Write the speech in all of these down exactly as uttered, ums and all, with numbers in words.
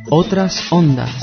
Otras ondas.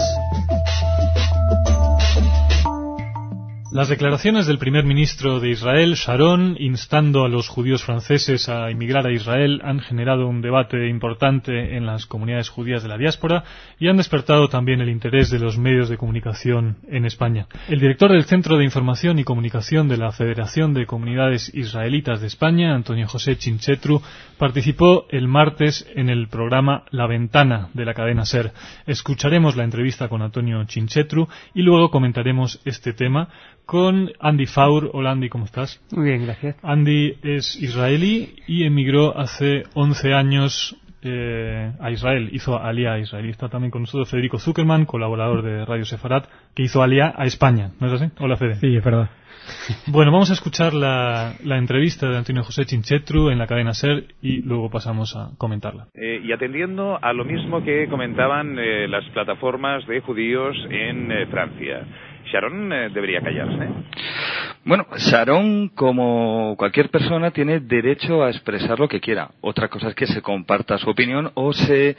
Las declaraciones del primer ministro de Israel, Sharon, instando a los judíos franceses a emigrar a Israel, han generado un debate importante en las comunidades judías de la diáspora y han despertado también el interés de los medios de comunicación en España. El director del Centro de Información y Comunicación de la Federación de Comunidades Israelitas de España, Antonio José Chinchetru, participó el martes en el programa La Ventana de la cadena SER. Escucharemos la entrevista con Antonio Chinchetru y luego comentaremos este tema con Andy Faur. Hola Andy, ¿cómo estás? Muy bien, gracias. Andy es israelí y emigró hace once años eh, a Israel, hizo Aliyah a Israel. Está también con nosotros Federico Zuckerman, colaborador de Radio Sefarat, que hizo Aliyah a España, ¿no es así? Hola Fede. Sí, es verdad. Bueno, vamos a escuchar la, la entrevista de Antonio José Chinchetru en la cadena SER y luego pasamos a comentarla. Eh, y atendiendo a lo mismo que comentaban eh, las plataformas de judíos en eh, Francia, Sharon eh, debería callarse. Bueno, Sharon, como cualquier persona, tiene derecho a expresar lo que quiera. Otra cosa es que se comparta su opinión o se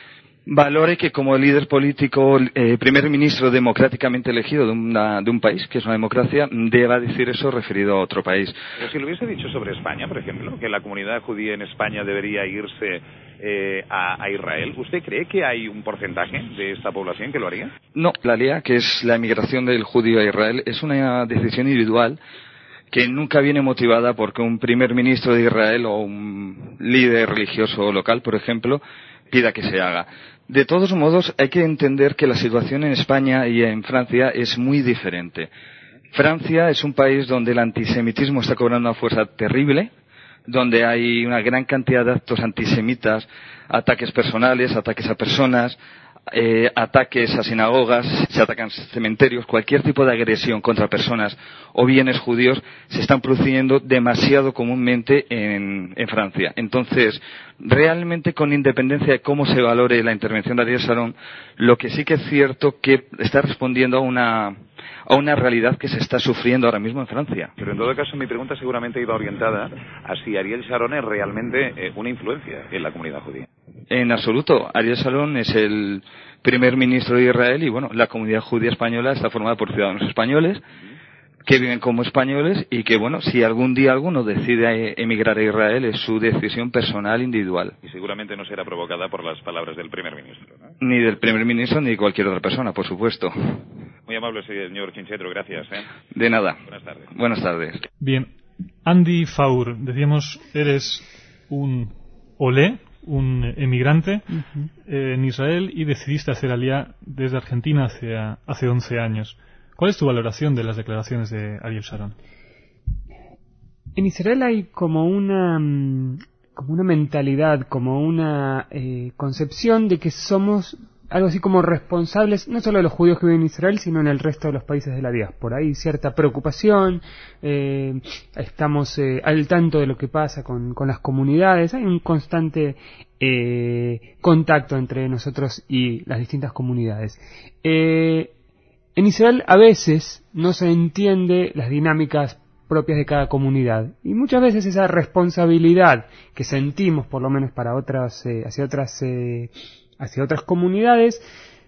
valore que como líder político, eh, primer ministro democráticamente elegido de, una, de un país, que es una democracia, deba decir eso referido a otro país. Pero si lo hubiese dicho sobre España, por ejemplo, que la comunidad judía en España debería irse eh, a, a Israel, ¿usted cree que hay un porcentaje de esta población que lo haría? No, la Aliyah, que es la emigración del judío a Israel, es una decisión individual que nunca viene motivada porque un primer ministro de Israel o un líder religioso local, por ejemplo, pida que se haga. De todos modos, hay que entender que la situación en España y en Francia es muy diferente. Francia es un país donde el antisemitismo está cobrando una fuerza terrible, donde hay una gran cantidad de actos antisemitas, ataques personales, ataques a personas, eh, ataques a sinagogas, se atacan cementerios, cualquier tipo de agresión contra personas o bienes judíos se están produciendo demasiado comúnmente en, en Francia. Entonces, realmente, con independencia de cómo se valore la intervención de Ariel Sharon, lo que sí que es cierto que está respondiendo a una a una realidad que se está sufriendo ahora mismo en Francia. Pero en todo caso mi pregunta seguramente iba orientada a si Ariel Sharon es realmente eh, una influencia en la comunidad judía. En absoluto. Ariel Sharon es el primer ministro de Israel y bueno, la comunidad judía española está formada por ciudadanos españoles que viven como españoles y que, bueno, si algún día alguno decide emigrar a Israel es su decisión personal individual. Y seguramente no será provocada por las palabras del primer ministro, ¿no? Ni del primer ministro ni de cualquier otra persona, por supuesto. Muy amable, señor Chinchetru, gracias. ¿eh? De nada. Buenas tardes. Buenas tardes. Bien, Andy Faur, decíamos, eres un olé, un emigrante uh-huh. eh, en Israel y decidiste hacer Aliyah desde Argentina hace, hace once años. ¿Cuál es tu valoración de las declaraciones de Ariel Sharon? En Israel hay como una como una mentalidad, como una eh, concepción de que somos algo así como responsables, no solo de los judíos que viven en Israel, sino en el resto de los países de la diáspora. Hay cierta preocupación, eh, estamos eh, al tanto de lo que pasa con, con las comunidades, hay un constante eh, contacto entre nosotros y las distintas comunidades. Eh, En Israel a veces no se entiende las dinámicas propias de cada comunidad y muchas veces esa responsabilidad que sentimos, por lo menos para otras, eh, hacia otras, eh, hacia otras comunidades,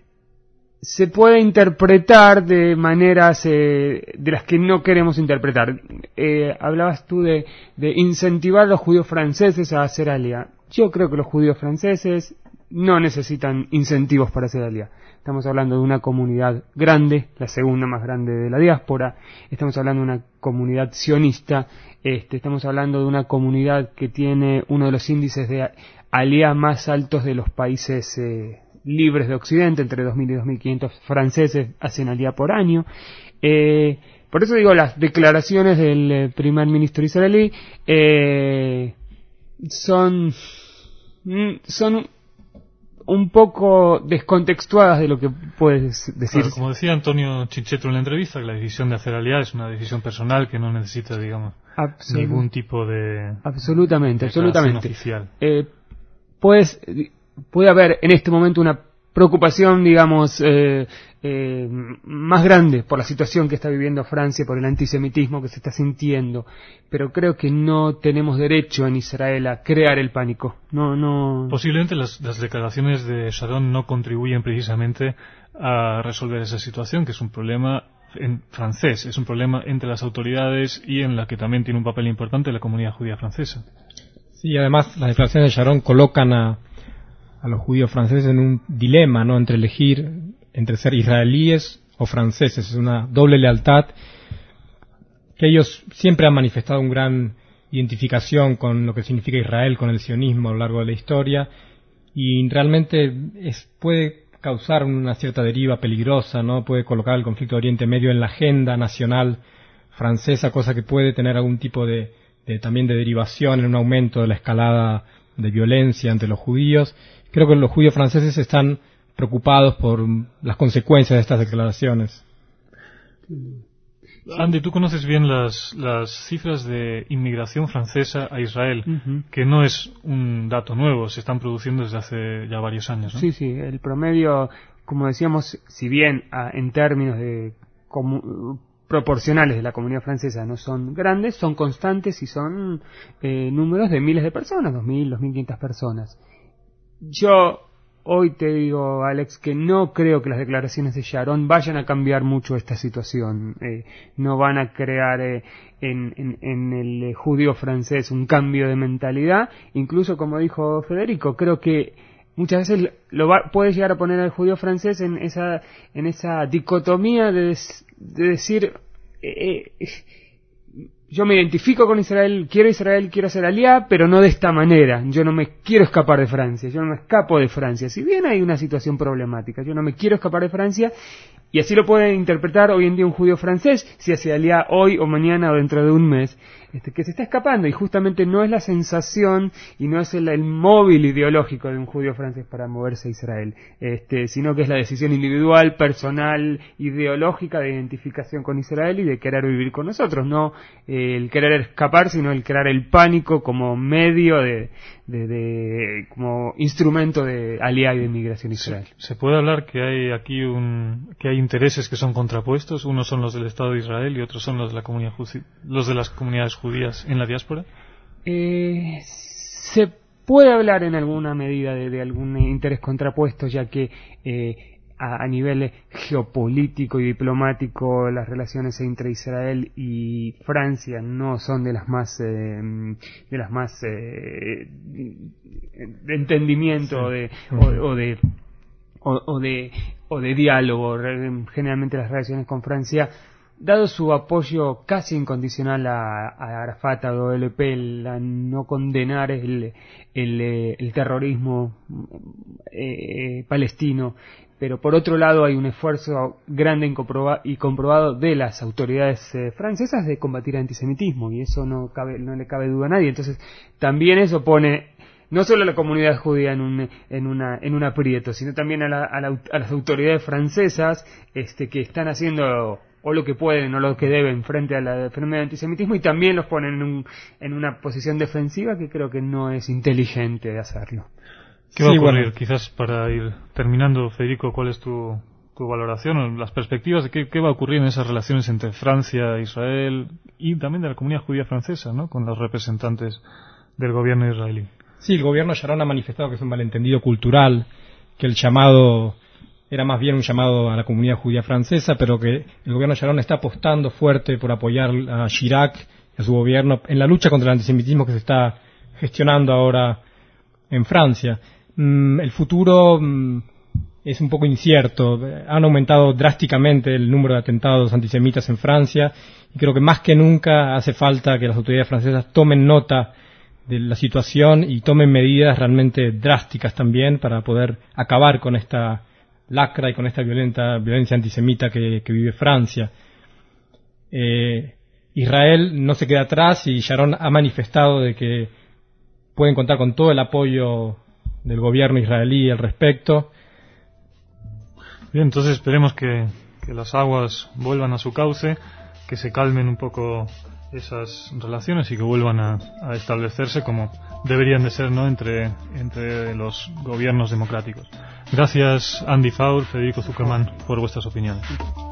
se puede interpretar de maneras eh, de las que no queremos interpretar. Eh, hablabas tú de, de incentivar a los judíos franceses a hacer Aliyah. Yo creo que los judíos franceses no necesitan incentivos para hacer Aliyah. Estamos hablando de una comunidad grande, la segunda más grande de la diáspora. Estamos hablando de una comunidad sionista. Este, estamos hablando de una comunidad que tiene uno de los índices de Aliyah más altos de los países eh, libres de Occidente. Entre dos mil y dos mil quinientos franceses hacen Aliyah por año. Eh, por eso digo, las declaraciones del eh, primer ministro israelí eh, son son un poco descontextuadas de lo que puedes decir. Claro, como decía Antonio Chinchetru en la entrevista, que la decisión de hacer Aliyah es una decisión personal que no necesita, digamos, Absolut- ningún tipo de absolutamente, absolutamente oficial. Eh, pues puede haber en este momento una preocupación, digamos, eh, eh, más grande por la situación que está viviendo Francia, por el antisemitismo que se está sintiendo, pero creo que no tenemos derecho en Israel a crear el pánico. No, no. Posiblemente las, las declaraciones de Sharon no contribuyen precisamente a resolver esa situación, que es un problema en francés, es un problema entre las autoridades y en la que también tiene un papel importante la comunidad judía francesa. Sí, además las declaraciones de Sharon colocan a a los judíos franceses en un dilema, ¿no?, entre elegir entre ser israelíes o franceses. Es una doble lealtad que ellos siempre han manifestado una gran identificación con lo que significa Israel, con el sionismo a lo largo de la historia, y realmente es, puede causar una cierta deriva peligrosa, ¿no? Puede colocar el conflicto de Oriente Medio en la agenda nacional francesa, cosa que puede tener algún tipo de, de también de derivación en un aumento de la escalada de violencia ante los judíos. Creo que los judíos franceses están preocupados por las consecuencias de estas declaraciones. Andy, tú conoces bien las, las cifras de inmigración francesa a Israel, uh-huh. que no es un dato nuevo, se están produciendo desde hace ya varios años, ¿no? Sí, sí, el promedio, como decíamos, si bien a, en términos de comu- proporcionales de la comunidad francesa no son grandes, son constantes y son eh, números de miles de personas, dos mil, dos mil quinientas personas. Yo hoy te digo, Alex, que no creo que las declaraciones de Sharon vayan a cambiar mucho esta situación. Eh, no van a crear eh, en, en, en el eh, judío francés un cambio de mentalidad. Incluso, como dijo Federico, creo que muchas veces lo va, puede llegar a poner al judío francés en esa, en esa dicotomía de, de decir... Eh, eh, yo me identifico con Israel, quiero Israel, quiero ser aliado, pero no de esta manera. Yo no me quiero escapar de Francia, yo no me escapo de Francia. Si bien hay una situación problemática, yo no me quiero escapar de Francia, y así lo puede interpretar hoy en día un judío francés, si hace aliado hoy o mañana o dentro de un mes, este, que se está escapando, y justamente no es la sensación y no es el, el móvil ideológico de un judío francés para moverse a Israel, este, sino que es la decisión individual, personal, ideológica de identificación con Israel y de querer vivir con nosotros, no eh, el querer escapar, sino el crear el pánico como medio de, de, de como instrumento de aliado y de inmigración a Israel. ¿Se, se puede hablar que hay aquí un, que hay intereses que son contrapuestos? Unos son los del Estado de Israel y otros son los de la comunidad judía, los de las comunidades judías en la diáspora. Eh, se puede hablar en alguna medida de, de algún interés contrapuesto, ya que eh, a, a nivel geopolítico y diplomático las relaciones entre Israel y Francia no son de las más eh, de las más eh, de entendimiento, sí. de, o, o de o, o de o de diálogo. Generalmente las relaciones con Francia, dado su apoyo casi incondicional a, a Arafat, a O L P, el, a no condenar el, el, el terrorismo eh, palestino, pero por otro lado hay un esfuerzo grande y comprobado de las autoridades eh, francesas de combatir el antisemitismo, y eso no cabe, no le cabe duda a nadie. Entonces también eso pone no solo a la comunidad judía en un en una en un aprieto, sino también a, la, a, la, a las autoridades francesas este que están haciendo o lo que pueden o lo que deben frente al fenómeno del antisemitismo, y también los ponen en, un, en una posición defensiva que creo que no es inteligente de hacerlo. ¿Qué va sí, a ocurrir? Bueno. Quizás para ir terminando, Federico, ¿cuál es tu, tu valoración o las perspectivas de qué, qué va a ocurrir en esas relaciones entre Francia, Israel y también de la comunidad judía francesa, ¿no?, con los representantes del gobierno israelí? Sí, el gobierno Sharon ha manifestado que es un malentendido cultural, que el llamado era más bien un llamado a la comunidad judía francesa, pero que el gobierno Sharon está apostando fuerte por apoyar a Chirac y a su gobierno en la lucha contra el antisemitismo que se está gestionando ahora en Francia. Mm, el futuro mm, es un poco incierto. Han aumentado drásticamente el número de atentados antisemitas en Francia, y creo que más que nunca hace falta que las autoridades francesas tomen nota de la situación y tomen medidas realmente drásticas también para poder acabar con esta lacra y con esta violenta violencia antisemita que, que vive Francia. Eh, Israel no se queda atrás, y Sharon ha manifestado de que pueden contar con todo el apoyo del gobierno israelí al respecto. Bien, entonces esperemos que, que las aguas vuelvan a su cauce, que se calmen un poco esas relaciones y que vuelvan a, a establecerse como deberían de ser, ¿no?, entre, entre los gobiernos democráticos. Gracias, Andy Faur, Federico Zuckerman, por vuestras opiniones.